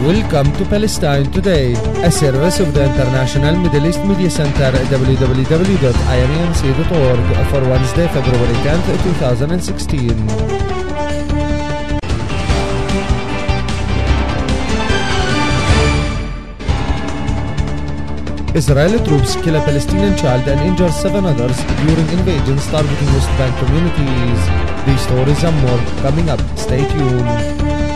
Welcome to Palestine Today, a service of the International Middle East Media Center at www.imemc.org for Wednesday, February 10th, 2016. Israeli troops kill a Palestinian child and injure 7 others during invasions targeting West Bank communities. These stories and more coming up. Stay tuned.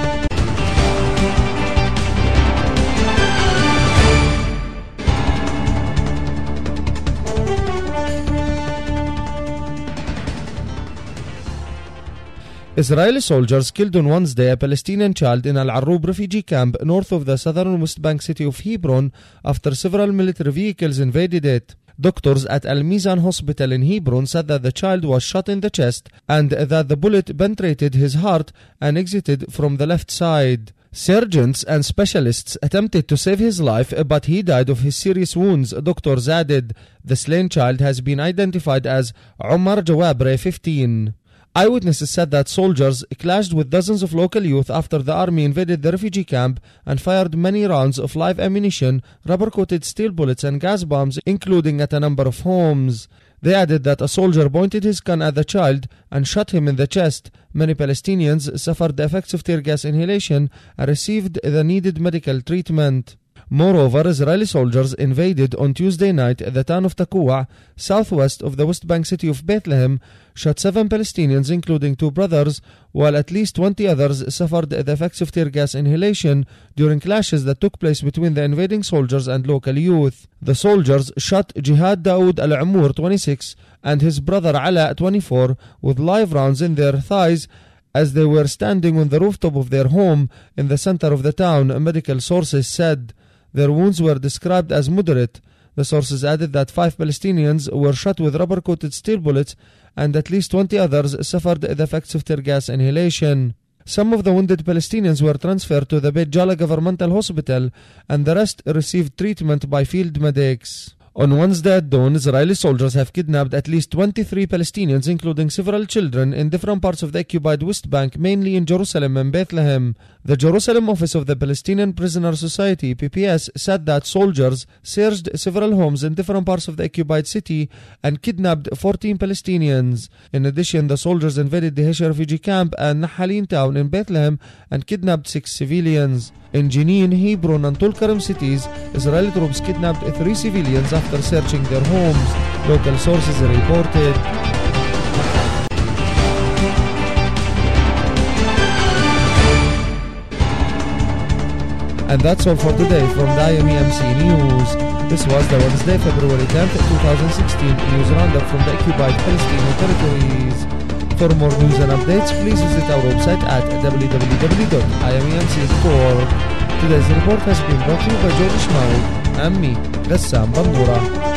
Israeli soldiers killed on Wednesday a Palestinian child in Al Arub refugee camp north of the southern West Bank city of Hebron after several military vehicles invaded it. Doctors at Al Mizan Hospital in Hebron said that the child was shot in the chest and that the bullet penetrated his heart and exited from the left side. Surgeons and specialists attempted to save his life, but he died of his serious wounds, doctors added. The slain child has been identified as Omar Jawabre, 15. Eyewitnesses said that soldiers clashed with dozens of local youth after the army invaded the refugee camp and fired many rounds of live ammunition, rubber-coated steel bullets and gas bombs, including at a number of homes. They added that a soldier pointed his gun at the child and shot him in the chest. Many Palestinians suffered the effects of tear gas inhalation and received the needed medical treatment. Moreover, Israeli soldiers invaded on Tuesday night the town of Takua, southwest of the West Bank city of Bethlehem, shot 7 Palestinians, including 2 brothers, while at least 20 others suffered the effects of tear gas inhalation during clashes that took place between the invading soldiers and local youth. The soldiers shot Jihad Daoud Al-Amur, 26, and his brother Ala, 24, with live rounds in their thighs as they were standing on the rooftop of their home in the center of the town, medical sources said. Their wounds were described as moderate. The sources added that 5 Palestinians were shot with rubber-coated steel bullets and at least 20 others suffered the effects of tear gas inhalation. Some of the wounded Palestinians were transferred to the Beit Jala Governmental Hospital and the rest received treatment by field medics. On Wednesday at dawn, Israeli soldiers have kidnapped at least 23 Palestinians, including several children, in different parts of the occupied West Bank, mainly in Jerusalem and Bethlehem. The Jerusalem office of the Palestinian Prisoner Society, PPS, said that soldiers searched several homes in different parts of the occupied city and kidnapped 14 Palestinians. In addition, the soldiers invaded the Hesha refugee camp and Nahalin town in Bethlehem and kidnapped 6 civilians. In Jenin, Hebron and Tulkarem cities, Israeli troops kidnapped 3 civilians after searching their homes, local sources reported. And that's all for today from the IMEMC News. This was the Wednesday, February 10th, 2016 news roundup from the occupied Palestinian territories. For more news and updates, please visit our website at www.imemc.org. Today's report has been brought to you by George Ishmael and me, Gassam Bandura.